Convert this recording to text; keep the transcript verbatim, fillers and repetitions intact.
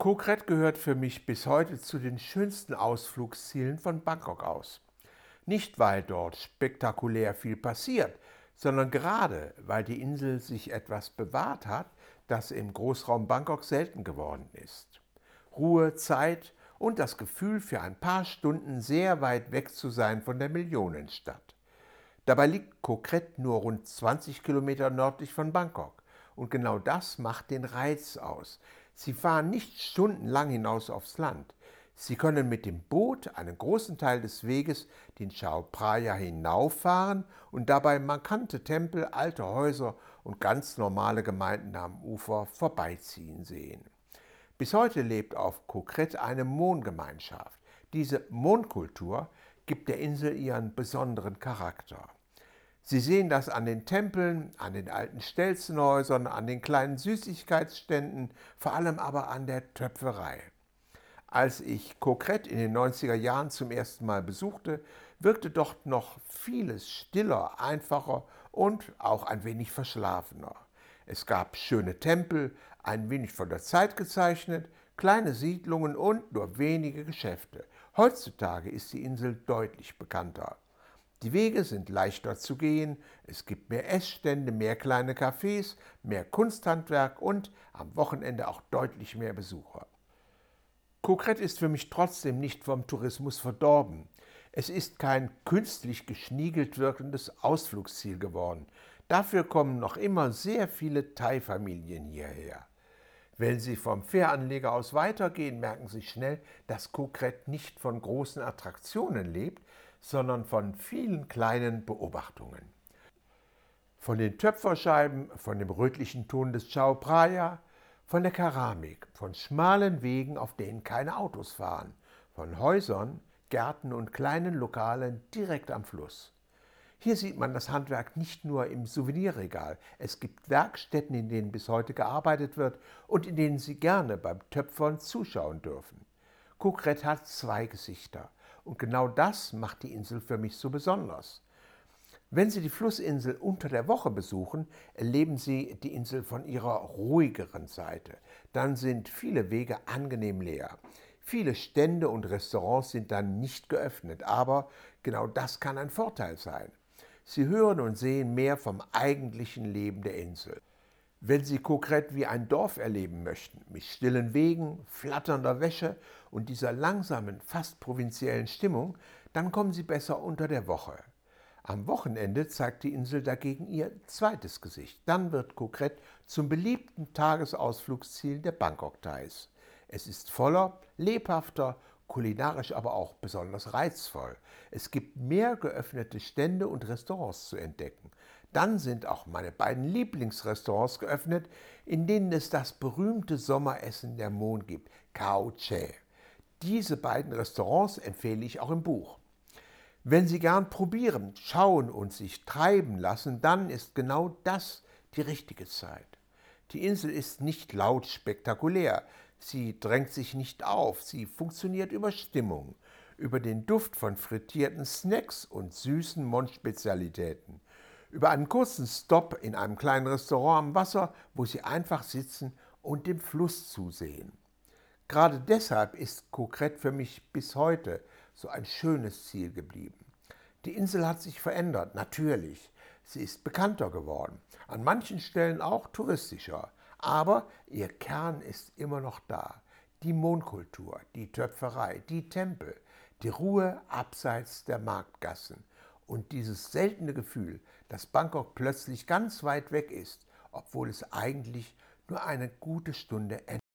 Koh Kret gehört für mich bis heute zu den schönsten Ausflugszielen von Bangkok aus. Nicht, weil dort spektakulär viel passiert, sondern gerade, weil die Insel sich etwas bewahrt hat, das im Großraum Bangkok selten geworden ist. Ruhe, Zeit und das Gefühl, für ein paar Stunden sehr weit weg zu sein von der Millionenstadt. Dabei liegt Koh Kret nur rund zwanzig Kilometer nördlich von Bangkok. Und genau das macht den Reiz aus. Sie fahren nicht stundenlang hinaus aufs Land. Sie können mit dem Boot einen großen Teil des Weges den Chao Phraya hinauffahren und dabei markante Tempel, alte Häuser und ganz normale Gemeinden am Ufer vorbeiziehen sehen. Bis heute lebt auf Koh Kret eine Mon-Gemeinschaft. Diese Mon-Kultur gibt der Insel ihren besonderen Charakter. Sie sehen das an den Tempeln, an den alten Stelzenhäusern, an den kleinen Süßigkeitsständen, vor allem aber an der Töpferei. Als ich Koh Kret in den neunziger Jahren zum ersten Mal besuchte, wirkte dort noch vieles stiller, einfacher und auch ein wenig verschlafener. Es gab schöne Tempel, ein wenig von der Zeit gezeichnet, kleine Siedlungen und nur wenige Geschäfte. Heutzutage ist die Insel deutlich bekannter. Die Wege sind leichter zu gehen, es gibt mehr Essstände, mehr kleine Cafés, mehr Kunsthandwerk und am Wochenende auch deutlich mehr Besucher. Koh Kret ist für mich trotzdem nicht vom Tourismus verdorben. Es ist kein künstlich geschniegelt wirkendes Ausflugsziel geworden. Dafür kommen noch immer sehr viele Thai-Familien hierher. Wenn Sie vom Fähranleger aus weitergehen, merken Sie schnell, dass Koh Kret nicht von großen Attraktionen lebt, sondern von vielen kleinen Beobachtungen. Von den Töpferscheiben, von dem rötlichen Ton des Chao Phraya, von der Keramik, von schmalen Wegen, auf denen keine Autos fahren, von Häusern, Gärten und kleinen Lokalen direkt am Fluss. Hier sieht man das Handwerk nicht nur im Souvenirregal. Es gibt Werkstätten, in denen bis heute gearbeitet wird und in denen Sie gerne beim Töpfern zuschauen dürfen. Koh Kret hat zwei Gesichter und genau das macht die Insel für mich so besonders. Wenn Sie die Flussinsel unter der Woche besuchen, erleben Sie die Insel von ihrer ruhigeren Seite. Dann sind viele Wege angenehm leer. Viele Stände und Restaurants sind dann nicht geöffnet, aber genau das kann ein Vorteil sein. Sie hören und sehen mehr vom eigentlichen Leben der Insel. Wenn Sie Koh Kret wie ein Dorf erleben möchten, mit stillen Wegen, flatternder Wäsche und dieser langsamen, fast provinziellen Stimmung, dann kommen Sie besser unter der Woche. Am Wochenende zeigt die Insel dagegen ihr zweites Gesicht. Dann wird Koh Kret zum beliebten Tagesausflugsziel der Bangkok-Thais. Es ist voller, lebhafter, kulinarisch aber auch besonders reizvoll. Es gibt mehr geöffnete Stände und Restaurants zu entdecken. Dann sind auch meine beiden Lieblingsrestaurants geöffnet, in denen es das berühmte Sommeressen der Mon gibt, Khao Che. Diese beiden Restaurants empfehle ich auch im Buch. Wenn Sie gern probieren, schauen und sich treiben lassen, dann ist genau das die richtige Zeit. Die Insel ist nicht laut spektakulär, sie drängt sich nicht auf, sie funktioniert über Stimmung, über den Duft von frittierten Snacks und süßen Mon-Spezialitäten, über einen kurzen Stopp in einem kleinen Restaurant am Wasser, wo Sie einfach sitzen und dem Fluss zusehen. Gerade deshalb ist Koh Kret für mich bis heute so ein schönes Ziel geblieben. Die Insel hat sich verändert, natürlich. Sie ist bekannter geworden, an manchen Stellen auch touristischer. Aber ihr Kern ist immer noch da. Die Mon-Kultur, die Töpferei, die Tempel, die Ruhe abseits der Marktgassen und dieses seltene Gefühl, dass Bangkok plötzlich ganz weit weg ist, obwohl es eigentlich nur eine gute Stunde entfernt ist.